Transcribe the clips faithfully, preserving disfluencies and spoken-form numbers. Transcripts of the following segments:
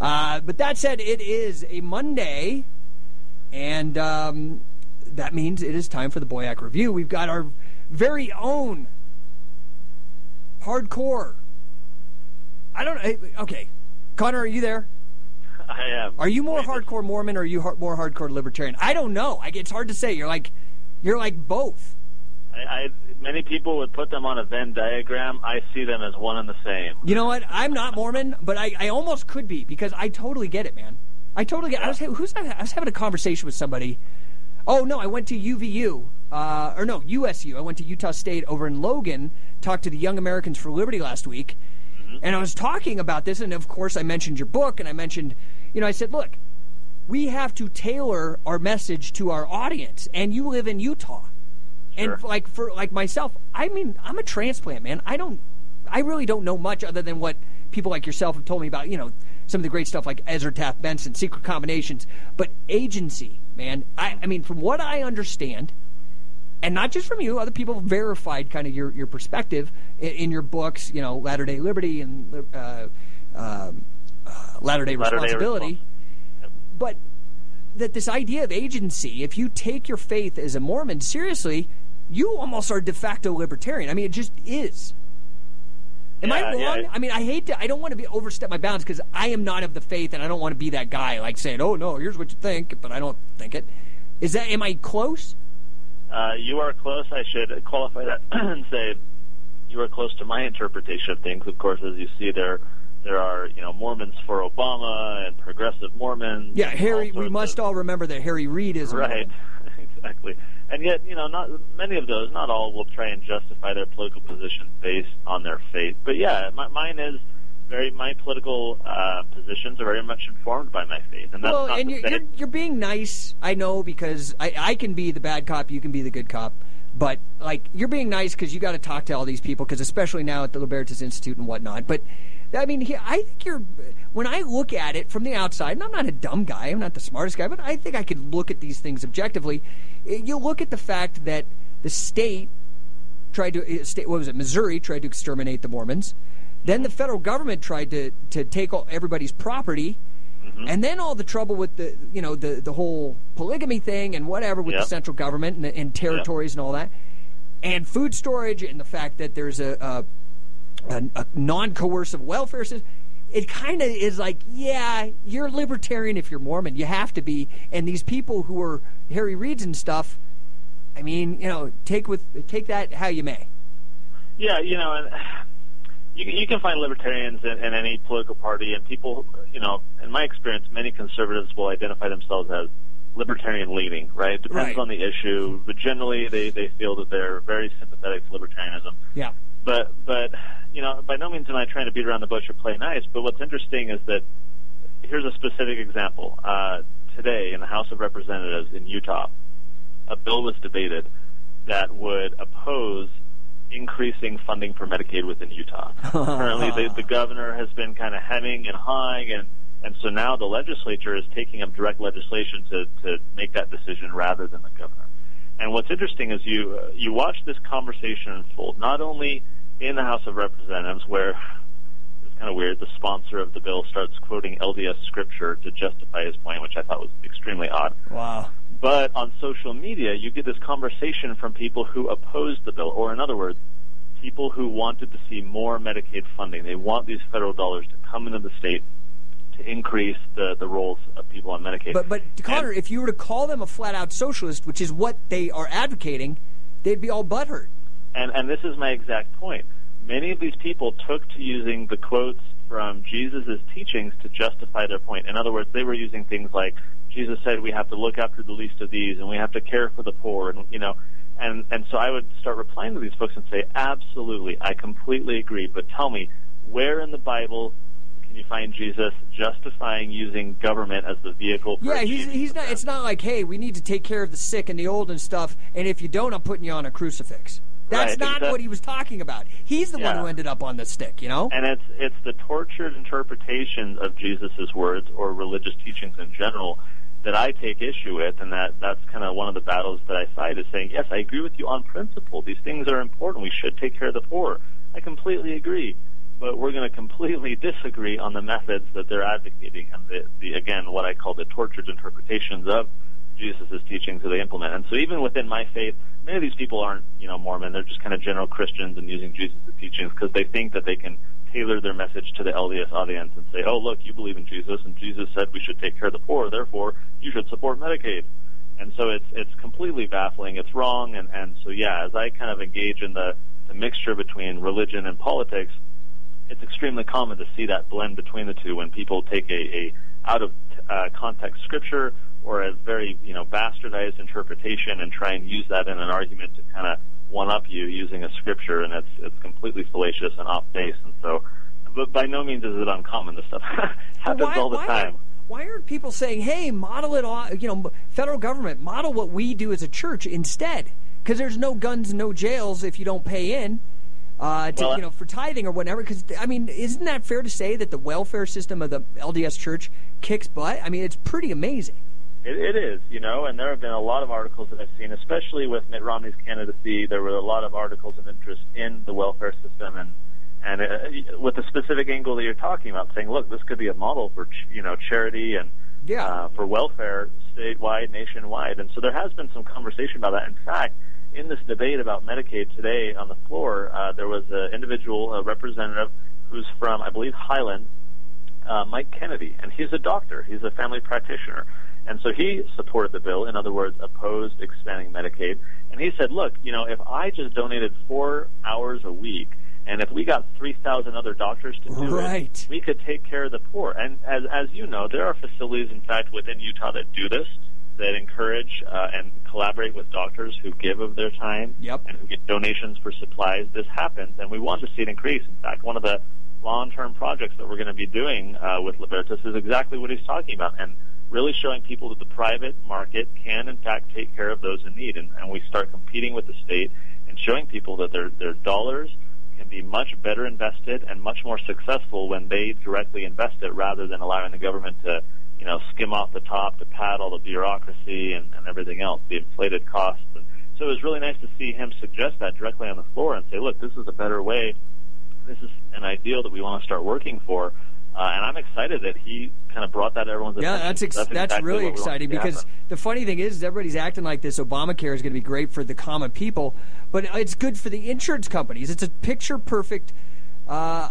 Uh, but that said, it is a Monday, and um, that means it is time for the Boyack Review. We've got our very own hardcore. I don't know. Okay. Connor, are you there? I am. Are you more hardcore Mormon or are you more hardcore libertarian? I don't know. I, it's hard to say. You're like, you're like both. I, I many people would put them on a Venn diagram. I see them as one and the same. You know what? I'm not Mormon, but I, I almost could be because I totally get it, man. I totally get. Yeah. I was who's I was having a conversation with somebody. Oh no, I went to U V U uh, or no U S U. I went to Utah State over in Logan. Talked to the Young Americans for Liberty last week, mm-hmm. and I was talking about this, and of course I mentioned your book, and I mentioned. You know, I said, look, we have to tailor our message to our audience, and you live in Utah. Sure. And like for like myself, I mean, I'm a transplant, man. I don't, I really don't know much other than what people like yourself have told me about, you know, some of the great stuff like Ezra Taft Benson, Secret Combinations, but agency, man. I, I mean, from what I understand, and not just from you, other people have verified kind of your, your perspective in, in your books, you know, Latter-day Liberty and uh, um, Uh, Latter-day Latter-day Responsibility, Yep. But that this idea of agency, if you take your faith as a Mormon seriously, you almost are de facto libertarian. I mean, it just is. Am yeah, I wrong? Yeah. I mean, I hate to, I don't want to be overstep my bounds because I am not of the faith and I don't want to be that guy like saying, oh no, here's what you think, but I don't think it. Is that, am I close? Uh, you are close. I should qualify that and say you are close to my interpretation of things. Of course, as you see there, There are, you know, Mormons for Obama and progressive Mormons. Yeah, Harry. We must of, all remember that Harry Reid is a right. Mormon. Exactly. And yet, you know, not many of those, not all, will try and justify their political position based on their faith. But yeah, my, mine is very. My political uh, positions are very much informed by my faith, and that's well, not and you're, you're you're being nice. I know because I I can be the bad cop, you can be the good cop. But, like, you're being nice because you got to talk to all these people, because especially now at the Libertas Institute and whatnot. But, I mean, I think you're, when I look at it from the outside, and I'm not a dumb guy, I'm not the smartest guy, but I think I could look at these things objectively. You look at the fact that the state tried to, state, what was it, Missouri tried to exterminate the Mormons. Then the federal government tried to, to take all, everybody's property. Mm-hmm. And then all the trouble with the, you know, the, the whole polygamy thing and whatever with yep. the central government and, and territories yep. and all that. And food storage and the fact that there's a, a, a, a non-coercive welfare system. It kind of is like, yeah, you're libertarian if you're Mormon. You have to be. And these people who are Harry Reids and stuff, I mean, you know, take with take that how you may. Yeah, you know, and you, you can find libertarians in, in any political party, and people, you know, in my experience, many conservatives will identify themselves as libertarian leaning, right? It depends right. on the issue, but generally they, they feel that they're very sympathetic to libertarianism. Yeah. But, but you know, by no means am I trying to beat around the bush or play nice, but what's interesting is that, here's a specific example. Uh, today in the House of Representatives in Utah, a bill was debated that would oppose increasing funding for Medicaid within Utah. Currently, the, the governor has been kind of hemming and hawing, and, and so now the legislature is taking up direct legislation to, to make that decision rather than the governor. And what's interesting is you uh, you watch this conversation unfold, not only in the House of Representatives, where it's kind of weird, the sponsor of the bill starts quoting L D S scripture to justify his point, which I thought was extremely odd. Wow. But on social media, you get this conversation from people who opposed the bill, or in other words, people who wanted to see more Medicaid funding. They want these federal dollars to come into the state to increase the, the roles of people on Medicaid. But, but Connor, and, if you were to call them a flat-out socialist, which is what they are advocating, they'd be all butthurt. And, and this is my exact point. Many of these people took to using the quotes from Jesus' teachings to justify their point. In other words, they were using things like, Jesus said we have to look after the least of these, and we have to care for the poor, and you know, and and so I would start replying to these folks and say, absolutely, I completely agree. But tell me, where in the Bible can you find Jesus justifying using government as the vehicle for yeah, he's he's not. It's not like, hey, we need to take care of the sick and the old and stuff, and if you don't, I'm putting you on a crucifix. That's right, not exactly. what he was talking about. He's the yeah. one who ended up on the stick, you know? And it's it's the tortured interpretations of Jesus' words or religious teachings in general that I take issue with, and that, that's kind of one of the battles that I fight, is saying, yes, I agree with you on principle. These things are important. We should take care of the poor. I completely agree. but we're going to completely disagree on the methods that they're advocating and the, the again, what I call the tortured interpretations of Jesus' teachings that they implement. And so even within my faith, many of these people aren't, you know, Mormon. They're just kind of general Christians and using Jesus' teachings because they think that they can tailor their message to the L D S audience and say, oh, look, you believe in Jesus, and Jesus said we should take care of the poor, therefore you should support Medicaid. And so it's it's completely baffling. It's wrong. And, and so, yeah, as I kind of engage in the, the mixture between religion and politics, it's extremely common to see that blend between the two when people take a, a out of uh, context scripture or a very, you know, bastardized interpretation and try and use that in an argument to kind of one-up you using a scripture, and it's it's completely fallacious and off base. And so, but by no means is it uncommon. This stuff happens why, all the why time. Are, why aren't people saying, hey, model it on, you know, federal government, model what we do as a church instead? Because there's no guns, no jails if you don't pay in. Uh, to, well, you know, for tithing or whatever, because, I mean, isn't that fair to say that the welfare system of the L D S Church kicks butt? I mean, it's pretty amazing. It, it is, you know, and there have been a lot of articles that I've seen, especially with Mitt Romney's candidacy. There were a lot of articles of interest in the welfare system and and uh, with the specific angle that you're talking about, saying, look, this could be a model for, ch- you know, charity and yeah. uh, for welfare statewide, nationwide. And so there has been some conversation about that. In fact, in this debate about Medicaid today on the floor, uh, there was an individual, a representative, who's from, I believe, Highland, uh, Mike Kennedy, and he's a doctor. He's a family practitioner. And so he supported the bill, in other words, opposed expanding Medicaid. And he said, look, you know, if I just donated four hours a week, and if we got three thousand other doctors to do right. it, we could take care of the poor. And as, as you know, there are facilities, in fact, within Utah that do this, that encourage uh, and collaborate with doctors who give of their time yep. and who get donations for supplies. This happens, and we want to see it increase. In fact, one of the long-term projects that we're going to be doing uh, with Libertas is exactly what he's talking about, and really showing people that the private market can, in fact, take care of those in need. And, and we start competing with the state and showing people that their, their dollars can be much better invested and much more successful when they directly invest it rather than allowing the government to, you know, skim off the top to pad all the bureaucracy and, and everything else, the inflated costs. And so it was really nice to see him suggest that directly on the floor and say, look, this is a better way. This is an ideal that we want to start working for. Uh, and I'm excited that he kind of brought that to everyone's attention. Yeah, that's ex- that's, that's exactly really exciting because happen. the funny thing is, is everybody's acting like this Obamacare is going to be great for the common people, but it's good for the insurance companies. It's a picture-perfect uh,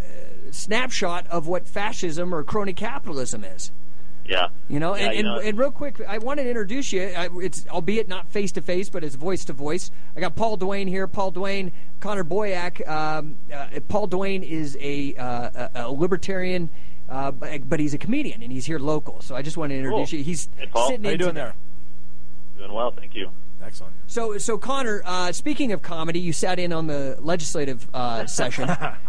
snapshot of what fascism or crony capitalism is. Yeah. You know, yeah, and, you and, know, and real quick, I want to introduce you. I, it's albeit not face to face, but it's voice to voice. I got Paul Duane here. Paul Duane, Connor Boyack. Um, uh, Paul Duane is a, uh, a, a libertarian, uh, but, but he's a comedian and he's here local. So I just want to introduce cool. you. He's hey, Paul. sitting How in you doing today. there? Doing well, thank you. Excellent. So, so Connor, uh, speaking of comedy, you sat in on the legislative uh, session.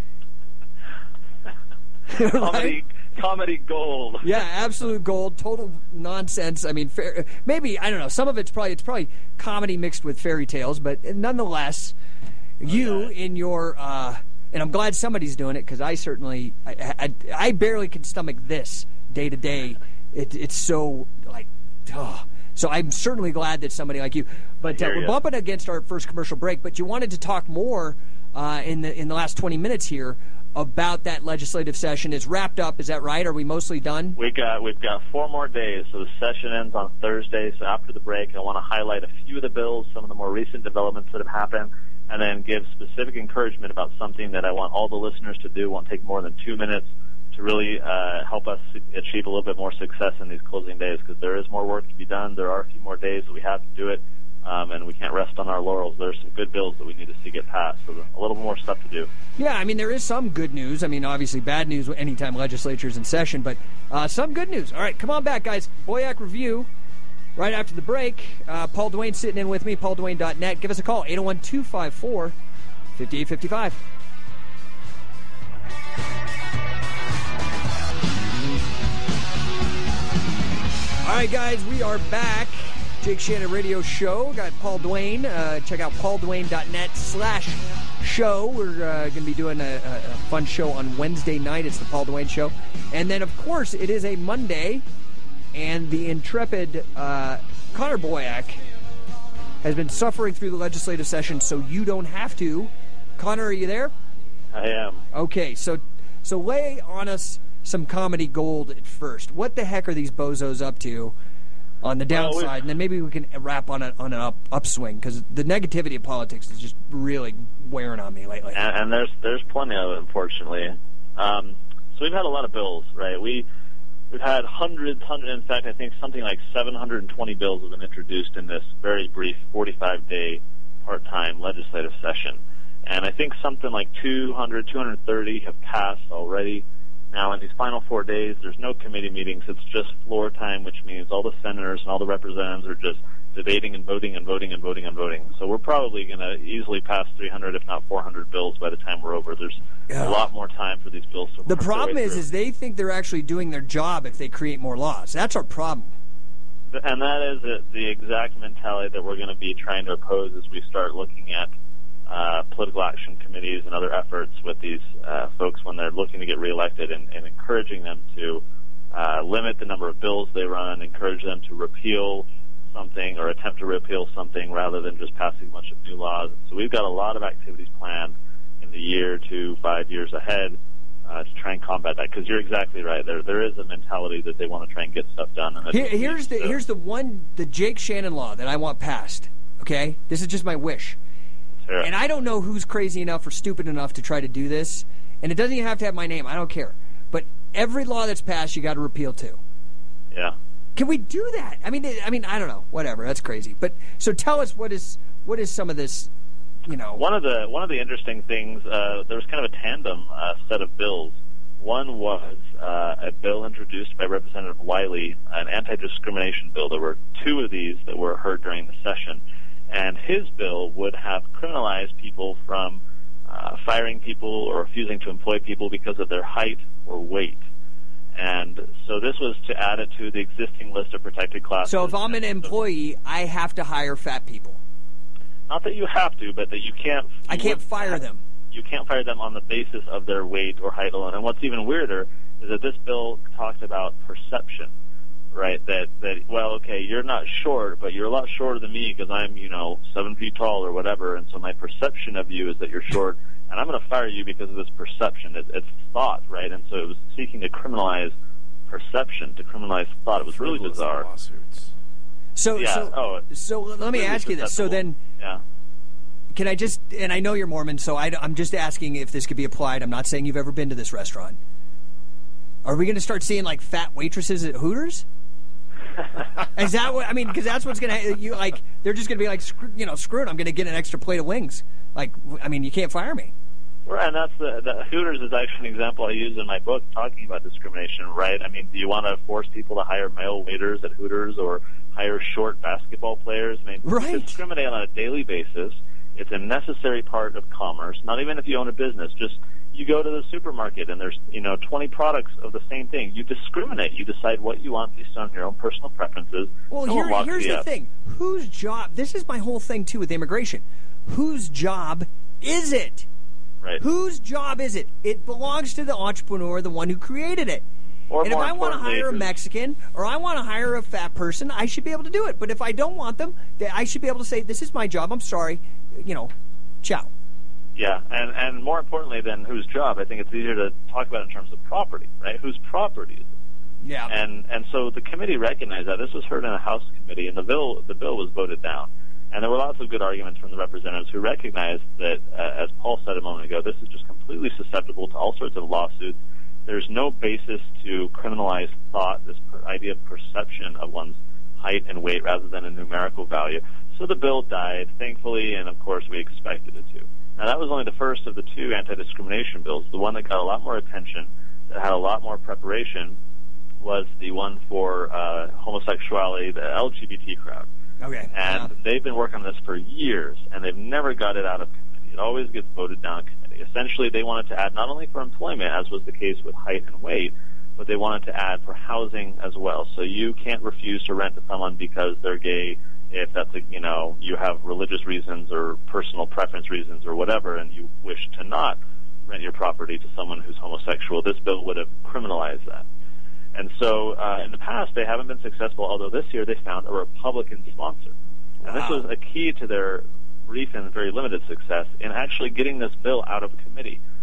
Comedy. Right? Comedy gold. Yeah, absolute gold, total nonsense. I mean, fair, maybe I don't know. Some of it's probably it's probably comedy mixed with fairy tales, but nonetheless, you Okay. in your uh, and I'm glad somebody's doing it because I certainly I, I, I barely can stomach this day to day. It, it's so like, oh. So I'm certainly glad that somebody like you. But uh, hear we're ya. bumping against our first commercial break. But you wanted to talk more uh, in the in the last twenty minutes here about that legislative session. It's wrapped up, is that right? Are we mostly done? We got we've got four more days, so the session ends on Thursday. So after the break, I want to highlight a few of the bills, some of the more recent developments that have happened, and then give specific encouragement about something that I want all the listeners to do. It won't take more than two minutes to really uh, help us achieve a little bit more success in these closing days, because there is more work to be done. There are a few more days that we have to do it. Um, and we can't rest on our laurels. There's some good bills that we need to see get passed, so a little more stuff to do. Yeah, I mean, there is some good news. I mean, obviously bad news anytime legislature's in session, but uh, some good news. All right, come on back, guys. Boyack Review right after the break. Uh, Paul Duane sitting in with me, paul duane dot net. Give us a call, eight oh one, two five four, five eight five five. All right, guys, we are back. Jake Shannon Radio Show. Got Paul Duane. Uh, check out paul duane dot net slash show. We're uh, going to be doing a, a fun show on Wednesday night. It's the Paul Duane Show. And then, of course, it is a Monday, and the intrepid uh, Connor Boyack has been suffering through the legislative session, so you don't have to. Connor, are you there? I am. Okay, so so lay on us some comedy gold at first. What the heck are these bozos up to on the downside? Well, and then maybe we can wrap on a, on an up, upswing, because the negativity of politics is just really wearing on me lately. And, and there's there's plenty of it, unfortunately. Um, so we've had a lot of bills, right? We we've had hundreds, hundreds. In fact, I think something like seven hundred twenty bills have been introduced in this very brief forty-five day part-time legislative session, and I think something like two hundred, two hundred thirty have passed already. Now, in these final four days, there's no committee meetings. It's just floor time, which means all the senators and all the representatives are just debating and voting and voting and voting and voting. So we're probably going to easily pass three hundred, if not four hundred bills by the time we're over. There's yeah. a lot more time for these bills to work. The problem is, through. is they think they're actually doing their job if they create more laws. That's our problem. And that is the exact mentality that we're going to be trying to oppose as we start looking at Uh, political action committees and other efforts with these uh, folks when they're looking to get reelected, and, and encouraging them to uh, limit the number of bills they run, encourage them to repeal something or attempt to repeal something rather than just passing a bunch of new laws. So we've got a lot of activities planned in the year to five years ahead uh, to try and combat that, because you're exactly right. There there is a mentality that they want to try and get stuff done. And Here, here's the so. here's the one, the Jake Shannon law that I want passed. Okay, this is just my wish. Sure. And I don't know who's crazy enough or stupid enough to try to do this. And it doesn't even have to have my name. I don't care. But every law that's passed, you got to repeal too. Yeah. Can we do that? I mean, I mean, I don't know. Whatever. That's crazy. But so tell us what is what is some of this. You know, one of the one of the interesting things. Uh, there was kind of a tandem uh, set of bills. One was uh, a bill introduced by Representative Wiley, an anti-discrimination bill. There were two of these that were heard during the session. And his bill would have criminalized people from uh, firing people or refusing to employ people because of their height or weight. And so this was to add it to the existing list of protected classes. So if I'm an employee, I have to hire fat people. Not that you have to, but that you can't. You I can't fire them. You can't fire them on the basis of their weight or height alone. And what's even weirder is that this bill talked about perception. Right, that, that, well, okay, you're not short, but you're a lot shorter than me because I'm, you know, seven feet tall or whatever, and so my perception of you is that you're short, and I'm going to fire you because of this perception. It, it's thought, right? And so it was seeking to criminalize perception, to criminalize thought. It was really bizarre. Lawsuits. So, yeah, so, oh, so let me really ask you this. So then, yeah. Can I just, and I know you're Mormon, so I, I'm just asking if this could be applied. I'm not saying you've ever been to this restaurant. Are we going to start seeing, like, fat waitresses at Hooters? Is that what I mean? Because that's what's gonna you like. They're just gonna be like, screw, you know, screw it. I'm gonna get an extra plate of wings. Like, I mean, you can't fire me. Right, and that's the, the Hooters is actually an example I use in my book talking about discrimination. Right? I mean, do you want to force people to hire male waiters at Hooters or hire short basketball players? I mean, right. Discriminate on a daily basis. It's a necessary part of commerce. Not even if you own a business. Just you go to the supermarket and there's, you know, twenty products of the same thing. You discriminate. You decide what you want based on your own personal preferences. Well, no here, here's the up. thing. Whose job, this is my whole thing, too, with immigration. Whose job is it? Right. Whose job is it? It belongs to the entrepreneur, the one who created it. Or and if I want to hire a Mexican or I want to hire a fat person, I should be able to do it. But if I don't want them, I should be able to say, this is my job. I'm sorry. You know, ciao. Yeah, and, and more importantly than whose job, I think it's easier to talk about in terms of property, right? Whose property is it? Yeah. And and so the committee recognized that. This was heard in a House committee, and the bill the bill was voted down. And there were lots of good arguments from the representatives who recognized that, uh, as Paul said a moment ago, this is just completely susceptible to all sorts of lawsuits. There's no basis to criminalize thought, this per- idea of perception of one's height and weight rather than a numerical value. So the bill died, thankfully, and of course we expected it to. Now, that was only the first of the two anti-discrimination bills. The one that got a lot more attention, that had a lot more preparation, was the one for uh, homosexuality, the L G B T crowd. Okay. And yeah. they've been working on this for years, and they've never got it out of committee. It always gets voted down in committee. Essentially, they wanted to add not only for employment, as was the case with height and weight, but they wanted to add for housing as well. So you can't refuse to rent to someone because they're gay, if that's a, you know, you have religious reasons or personal preference reasons or whatever, and you wish to not rent your property to someone who's homosexual. This bill would have criminalized that. And so uh, in the past, they haven't been successful, although this year they found a Republican sponsor. And wow. This was a key to their brief and very limited success in actually getting this bill out of committee.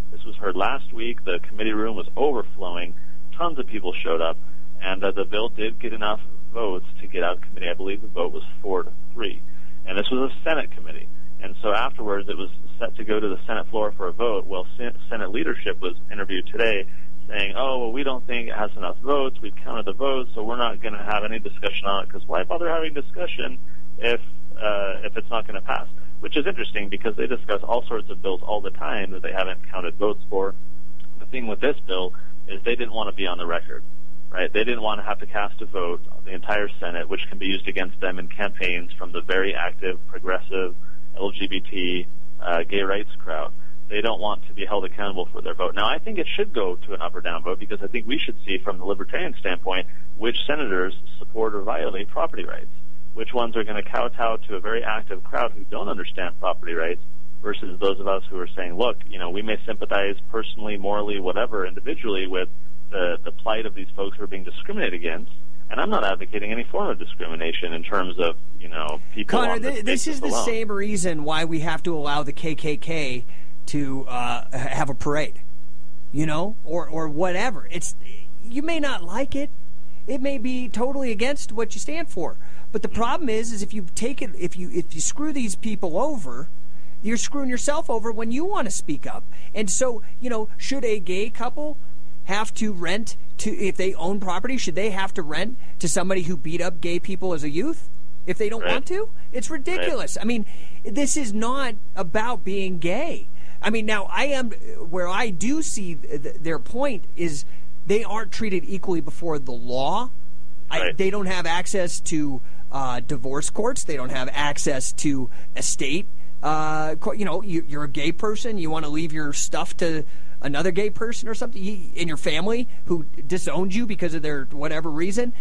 This was heard last week. The committee room was overflowing. Tons of people showed up, and uh, the bill did get enough votes to get out of committee. I believe the vote was four to three, and this was a Senate committee. And so afterwards, it was set to go to the Senate floor for a vote. Well, Senate leadership was interviewed today saying, oh, well, we don't think it has enough votes. We've counted the votes, so we're not going to have any discussion on it, because why bother having discussion if uh, if it's not going to pass? Which is interesting, because they discuss all sorts of bills all the time that they haven't counted votes for. The thing with this bill is they didn't want to be on the record, right? They didn't want to have to cast a vote on the entire Senate, which can be used against them in campaigns from the very active, progressive, L G B T, uh, gay rights crowd. They don't want to be held accountable for their vote. Now, I think it should go to an up or down vote, because I think we should see from the libertarian standpoint which senators support or violate property rights, which ones are going to kowtow to a very active crowd who don't understand property rights versus those of us who are saying, look, you know, we may sympathize personally, morally, whatever, individually with the, the plight of these folks who are being discriminated against. And I'm not advocating any form of discrimination in terms of, you know, people Connor, on th- this is the alone. same reason why we have to allow the K K K to uh, have a parade, you know, or or whatever. It's you may not like it. It may be totally against what you stand for. But the problem is, is if you take it, if you if you screw these people over, you're screwing yourself over when you want to speak up. And so, you know, should a gay couple have to rent to, if they own property, should they have to rent to somebody who beat up gay people as a youth if they don't right. want to? It's ridiculous. Right. I mean, this is not about being gay. I mean, now I am, where I do see th- their point is they aren't treated equally before the law. Right. I, they don't have access to uh, divorce courts. They don't have access to estate. Uh, you know, you, you're a gay person. You want to leave your stuff to another gay person or something in your family who disowned you because of their whatever reason.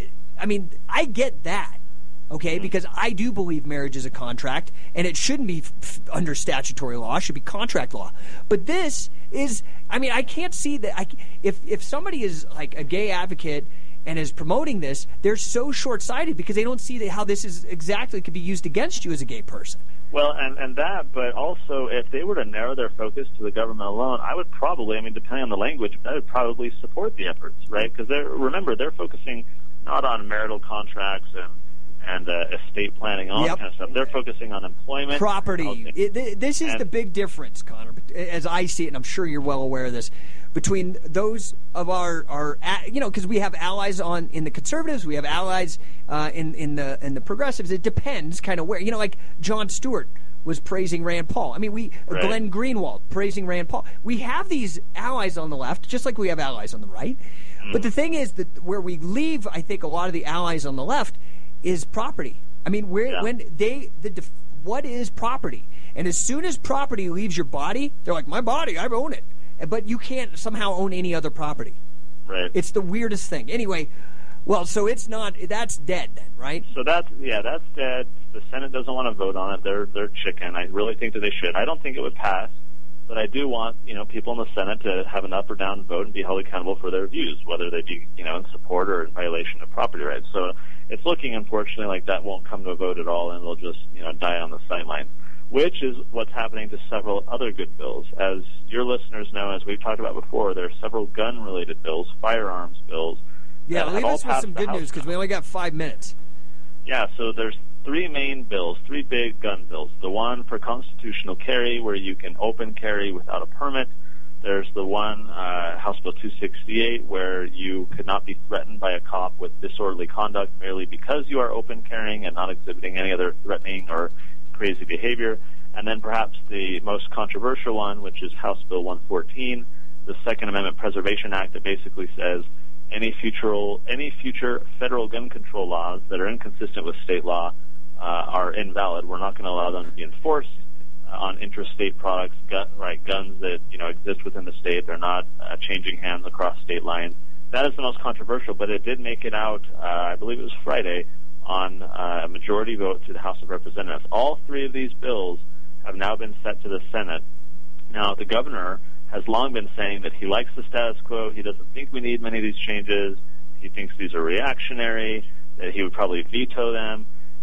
I mean, I get that, okay, mm-hmm. because I do believe marriage is a contract, and it shouldn't be f- under statutory law. It should be contract law. But this is, I mean, I can't see that. I, if if somebody is like a gay advocate and is promoting this, they're so short-sighted because they don't see that how this is exactly could be used against you as a gay person. Well, and, and that, but also if they were to narrow their focus to the government alone, I would probably, I mean, depending on the language, I would probably support the efforts, right? Because they're, remember, they're focusing not on marital contracts and and uh, estate planning, all yep. that kind of stuff. They're focusing on employment. Property. It, th- this is and, the big difference, Connor, as I see it, and I'm sure you're well aware of this, between those of our, our you know, because we have allies on in the conservatives, we have allies uh, in, in the in the progressives. It depends kind of where, you know, like Jon Stewart was praising Rand Paul. I mean, we right. Glenn Greenwald praising Rand Paul. We have these allies on the left, just like we have allies on the right. Mm. But the thing is that where we leave, I think, a lot of the allies on the left is property. I mean, where yeah. when they the def, what is property? And as soon as property leaves your body, they're like, my body, I own it. But you can't somehow own any other property. Right. It's the weirdest thing. Anyway, well, so it's not, that's dead then, right? So that's, yeah, that's dead. The Senate doesn't want to vote on it. They're, they're chicken. I really think that they should. I don't think it would pass, but I do want, you know, people in the Senate to have an up or down vote and be held accountable for their views, whether they be, you know, in support or in violation of property rights. So it's looking, unfortunately, like that won't come to a vote at all, and they'll just, you know, die on the sidelines, which is what's happening to several other good bills. As your listeners know, as we've talked about before, there are several gun-related bills, firearms bills. Yeah, leave us with some good news, because we only got five minutes. Yeah, so there's three main bills, three big gun bills. The one for constitutional carry, where you can open carry without a permit. There's the one, uh, House Bill two sixty-eight, where you could not be threatened by a cop with disorderly conduct merely because you are open carrying and not exhibiting any other threatening or crazy behavior. And then perhaps the most controversial one, which is House Bill one fourteen, the Second Amendment Preservation Act, that basically says any future any future federal gun control laws that are inconsistent with state law uh, are invalid. We're not going to allow them to be enforced uh, on interstate products, gun, right? Guns that you know exist within the state, they're not uh, changing hands across state lines. That is the most controversial, but it did make it out. Uh, I believe it was Friday, on uh, a majority vote to the House of Representatives. All three of these bills have now been sent to the Senate. Now, the governor has long been saying that he likes the status quo. He doesn't think we need many of these changes. He thinks these are reactionary, that he would probably veto them.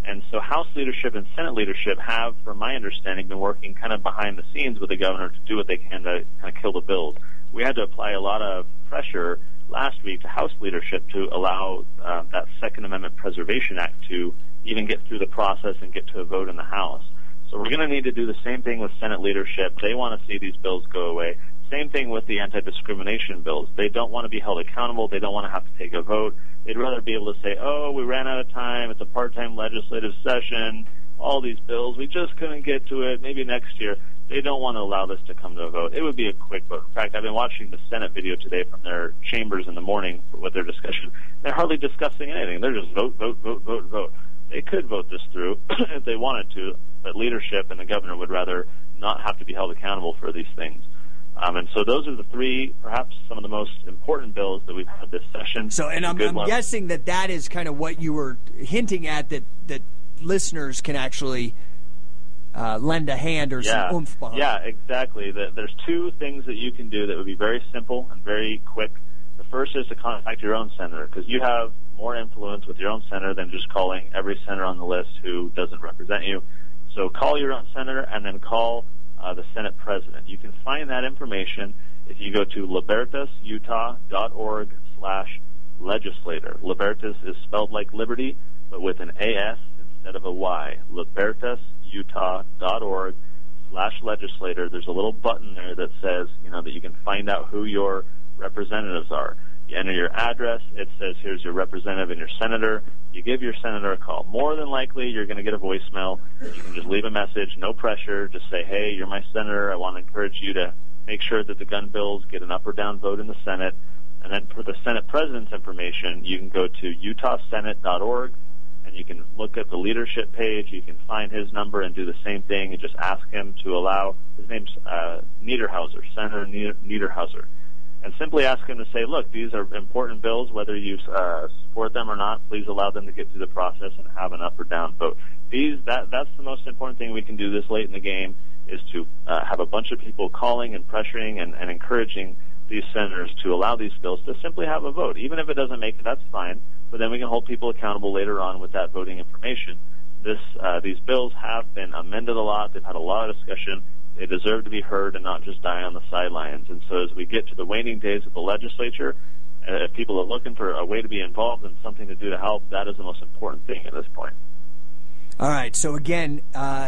And so House leadership and Senate leadership have, from my understanding, been working kind of behind the scenes with the governor to do what they can to kind of kill the bills. We had to apply a lot of pressure last week to House leadership to allow uh, that Second Amendment Preservation Act to even get through the process and get to a vote in the House. So we're going to need to do the same thing with Senate leadership. They want to see these bills go away. Same thing with the anti-discrimination bills. They don't want to be held accountable. They don't want to have to take a vote. They'd rather be able to say, oh, we ran out of time. It's a part-time legislative session. All these bills, we just couldn't get to it. Maybe next year. They don't want to allow this to come to a vote. It would be a quick vote. In fact, I've been watching the Senate video today from their chambers in the morning with their discussion. They're hardly discussing anything. They're just vote, vote, vote, vote, vote. They could vote this through if they wanted to, but leadership and the governor would rather not have to be held accountable for these things. Um, and so those are the three, perhaps some of the most important bills that we've had this session. So, and I'm, I'm guessing that that is kind of what you were hinting at, that, that listeners can actually uh, lend a hand or yeah. some oomph behind. Yeah, exactly. The, there's two things that you can do that would be very simple and very quick. The first is to contact your own senator, because you have more influence with your own senator than just calling every senator on the list who doesn't represent you. So call your own senator and then call Uh, the Senate President. You can find that information if you go to libertasutah.org slash legislator. Libertas is spelled like liberty, but with an A S instead of a Y. libertasutah.org slash legislator. There's a little button there that says, you know, that you can find out who your representatives are. You enter your address. It says, here's your representative and your senator. You give your senator a call. More than likely, you're going to get a voicemail. You can just leave a message, no pressure. Just say, hey, you're my senator. I want to encourage you to make sure that the gun bills get an up or down vote in the Senate. And then for the Senate President's information, you can go to utah senate dot org, and you can look at the leadership page. You can find his number and do the same thing and just ask him to allow, his name's uh, Niederhauser, Senator Niederhauser. And simply ask him to say, look, these are important bills. Whether you uh, support them or not, please allow them to get through the process and have an up or down vote. These that That's the most important thing we can do this late in the game, is to uh, have a bunch of people calling and pressuring and, and encouraging these senators to allow these bills to simply have a vote. Even if it doesn't make it, that's fine. But then we can hold people accountable later on with that voting information. This uh, These bills have been amended a lot. They've had a lot of discussion. They deserve to be heard and not just die on the sidelines. And so as we get to the waning days of the legislature, uh, if people are looking for a way to be involved and something to do to help, that is the most important thing at this point. All right. So again, uh,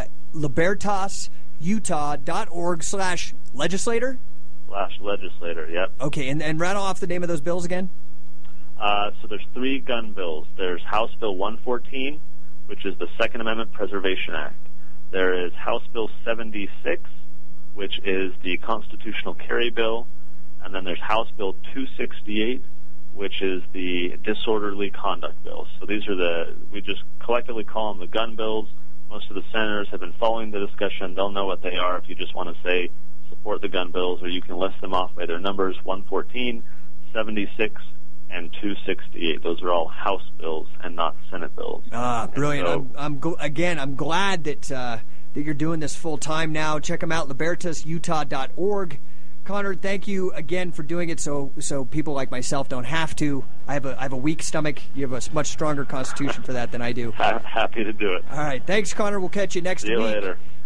libertasutah.org slash legislator? Slash legislator, yep. Okay, and, and rattle off the name of those bills again? Uh, so there's three gun bills. There's House Bill one fourteen, which is the Second Amendment Preservation Act. There is House Bill seventy-six, which is the Constitutional Carry Bill. And then there's House Bill two sixty-eight, which is the Disorderly Conduct Bill. So these are the, we just collectively call them the gun bills. Most of the senators have been following the discussion. They'll know what they are if you just want to say support the gun bills, or you can list them off by their numbers, one fourteen, seventy-six, and two sixty-eight. Those are all House bills and not Senate bills. Ah, brilliant. So, I'm, I'm gl- again, I'm glad that uh, that you're doing this full time now. Check them out, libertas utah dot org. Connor, thank you again for doing it so so people like myself don't have to. I have a I have a weak stomach. You have a much stronger constitution for that than I do. Happy to do it. All right. Thanks, Connor. We'll catch you next week. See you later.